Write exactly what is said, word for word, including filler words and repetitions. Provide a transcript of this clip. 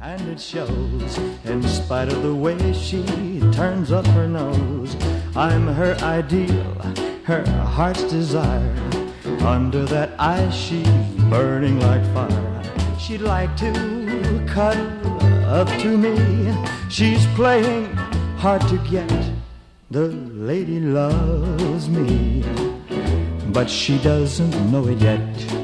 And it shows, in spite of the way she turns up her nose. I'm her ideal, her heart's desire. Under that ice she's burning like fire. She'd like to cuddle up to me. She's playing hard to get. The lady loves me, but she doesn't know it yet.